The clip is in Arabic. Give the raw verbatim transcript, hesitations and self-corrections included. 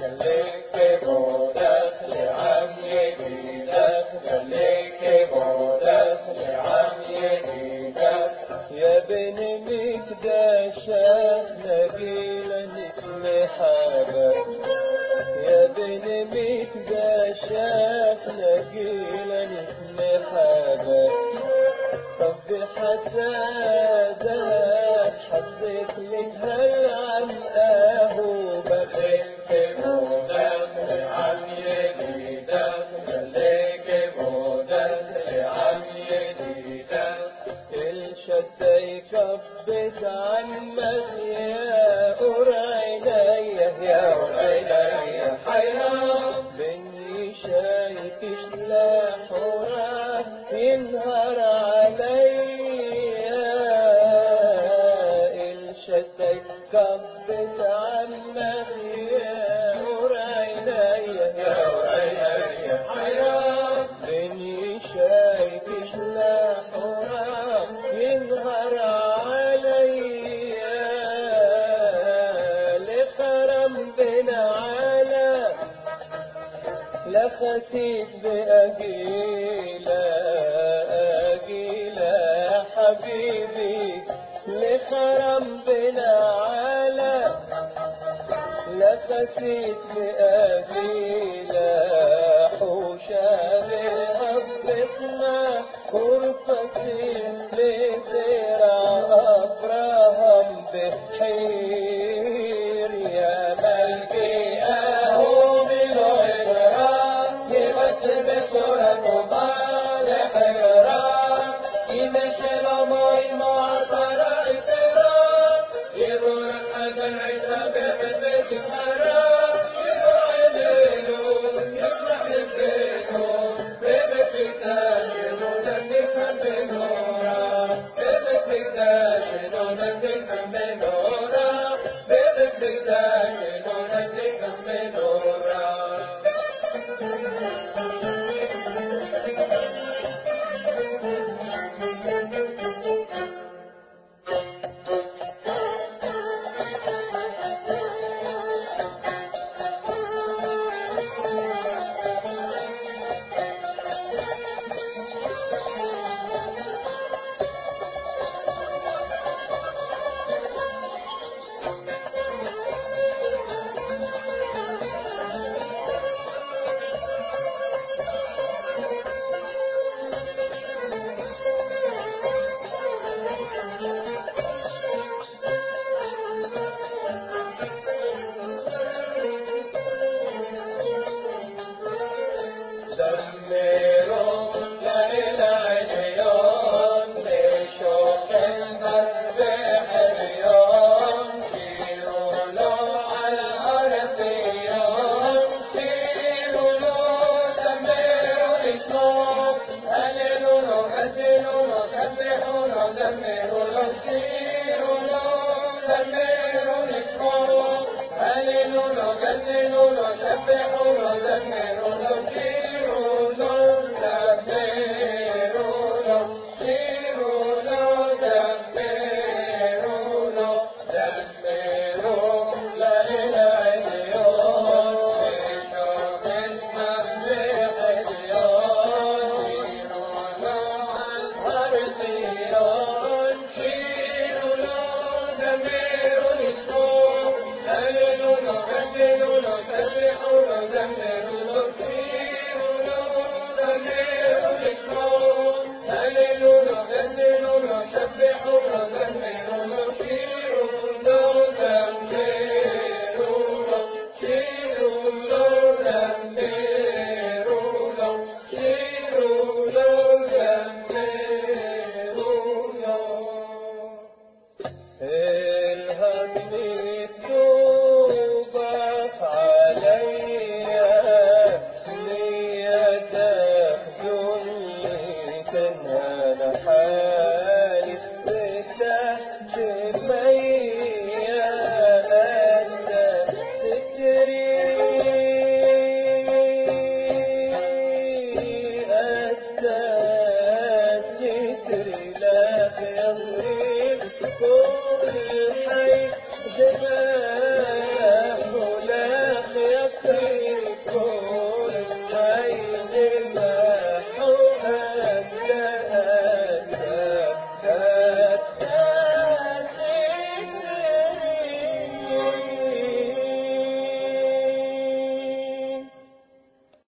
خليك بودك لعم يديدك، خليك بودك لعم يديدك. يا بن مقداشك نقيلا اسمي حبك، يا بن مقداشك نقيلا اسمي حبك. ربي حسادك حسيت لك هالعم اهوبك. خليك بودك لعم يديدك، خليك بودك لعم يديدك. الشتى يكبس عمك يا قرعيني يا قرعيني حيران بني شايف سلاح وراح ينهار عليا. الشتى يكبس عمك يا قرعيني يا قرعيني حيران بني شايف سلاح وراح ينهار عليا. لخرم بن علا لا خسيس بأجيلة أجيلة حبيبي. لخرم بن علا لا خسيس بأجيلة حوشة للأبطنا كرفسي لزرع أبراهام بحير. يا ملكي أهو بالعبران يبت بسورة طالح الران. يمشي لمي معطر اعتراف يروح حد العتاب بحبك الغرام. يروح يفرح الزينون بيبك تاجر ونفهم بنورا. بيبك تاجر ونفهم بنورا. بيبك تاجر ونفهم بنورا. زمروا للعليون لشوق المذبح اليوم. سيروا له على الأرضيون سيروا له زمروا لاسمه. هللوا له هزلوا له سبحوا له زمروا له سيروا له زمروا لاسمه. هللوا له هزلوا له سبحوا له زمروا له سيروا له زمروا له سيروا له زمروا له زمروا للعليون لشوق المذبح اليوم. سيروا له على الأرضيون سيروا له زمروا لاسمه. هللوا له هزلوا له سبحوا له زمروا له سيروا